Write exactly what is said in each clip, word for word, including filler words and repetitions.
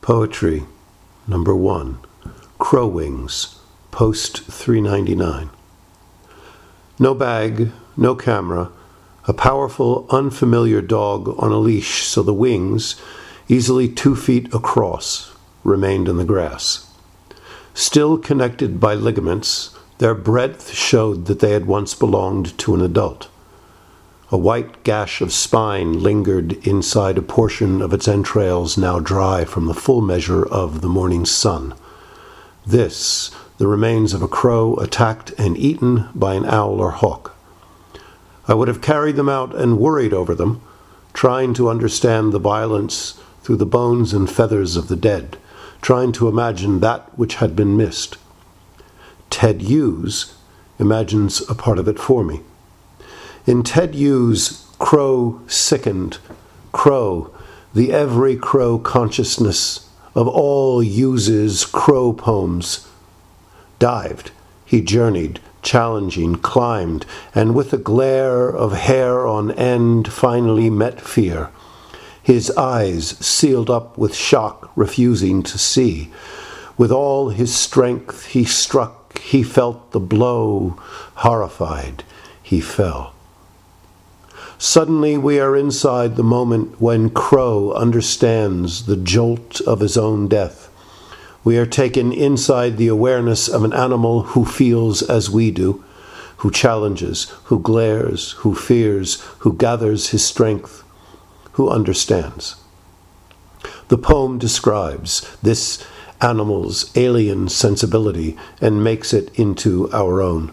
Poetry, number one, Crow Wings, post three ninety-nine. No bag, no camera, a powerful, unfamiliar dog on a leash so the wings, easily two feet across, remained in the grass. Still connected by ligaments, their breadth showed that they had once belonged to an adult. A white gash of spine lingered inside a portion of its entrails now dry from the full measure of the morning sun. This, the remains of a crow attacked and eaten by an owl or hawk. I would have carried them out and worried over them, trying to understand the violence through the bones and feathers of the dead, trying to imagine that which had been missed. Ted Hughes imagines a part of it for me. In Ted Hughes' Crow Sickened, Crow, the every crow consciousness of all Hughes's crow poems, dived, he journeyed, challenging, climbed, and with a glare of hair on end finally met fear. His eyes sealed up with shock, refusing to see. With all his strength he struck, he felt the blow, horrified, he fell. Suddenly we are inside the moment when Crow understands the jolt of his own death. We are taken inside the awareness of an animal who feels as we do, who challenges, who glares, who fears, who gathers his strength, who understands. The poem describes this animal's alien sensibility and makes it into our own.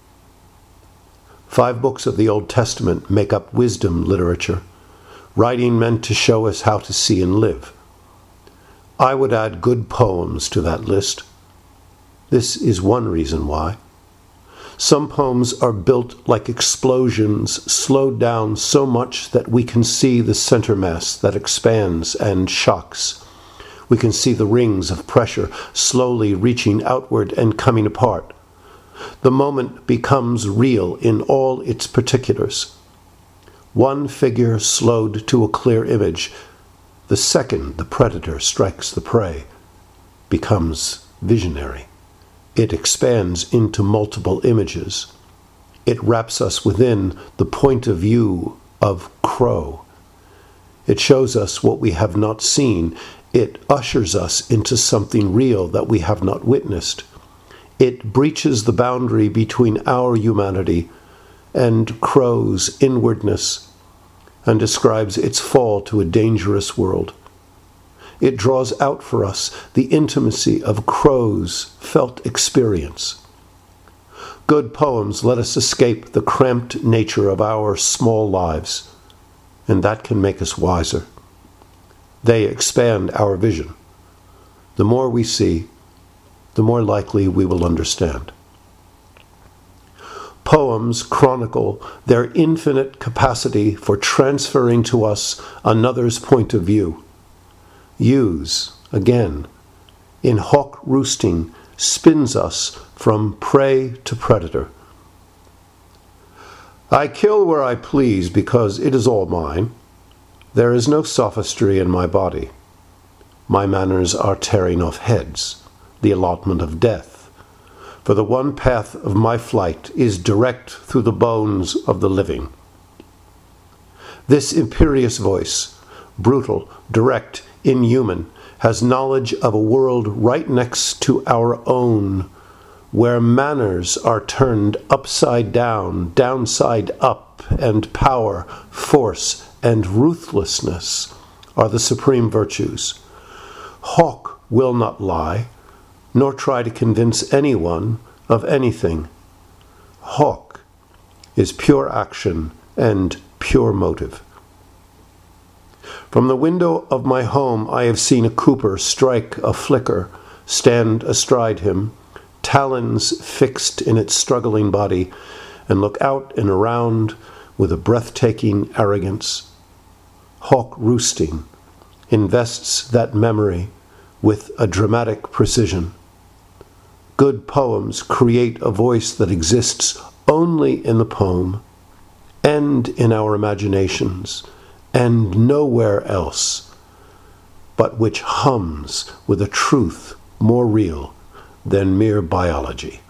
Five books of the Old Testament make up wisdom literature, writing meant to show us how to see and live. I would add good poems to that list. This is one reason why. Some poems are built like explosions, slowed down so much that we can see the center mass that expands and shocks. We can see the rings of pressure slowly reaching outward and coming apart. The moment becomes real in all its particulars. One figure slowed to a clear image. The second the predator strikes the prey, becomes visionary. It expands into multiple images. It wraps us within the point of view of Crow. It shows us what we have not seen. It ushers us into something real that we have not witnessed. It breaches the boundary between our humanity and Crow's inwardness and describes its fall to a dangerous world. It draws out for us the intimacy of Crow's felt experience. Good poems let us escape the cramped nature of our small lives, and that can make us wiser. They expand our vision. The more we see, the more likely we will understand. Poems chronicle their infinite capacity for transferring to us another's point of view. Hughes, again, in Hawk Roosting, spins us from prey to predator. I kill where I please because it is all mine. There is no sophistry in my body. My manners are tearing off heads, the allotment of death. For the one path of my flight is direct through the bones of the living. This imperious voice, brutal, direct, inhuman, has knowledge of a world right next to our own, where manners are turned upside down, downside up, and power, force, and ruthlessness are the supreme virtues. Hawk will not lie, nor try to convince anyone of anything. Hawk is pure action and pure motive. From the window of my home I have seen a cooper strike a flicker, stand astride him, talons fixed in its struggling body, and look out and around with a breathtaking arrogance. Hawk Roosting invests that memory with a dramatic precision. Good poems create a voice that exists only in the poem and in our imaginations and nowhere else. but which hums with a truth more real than mere biology.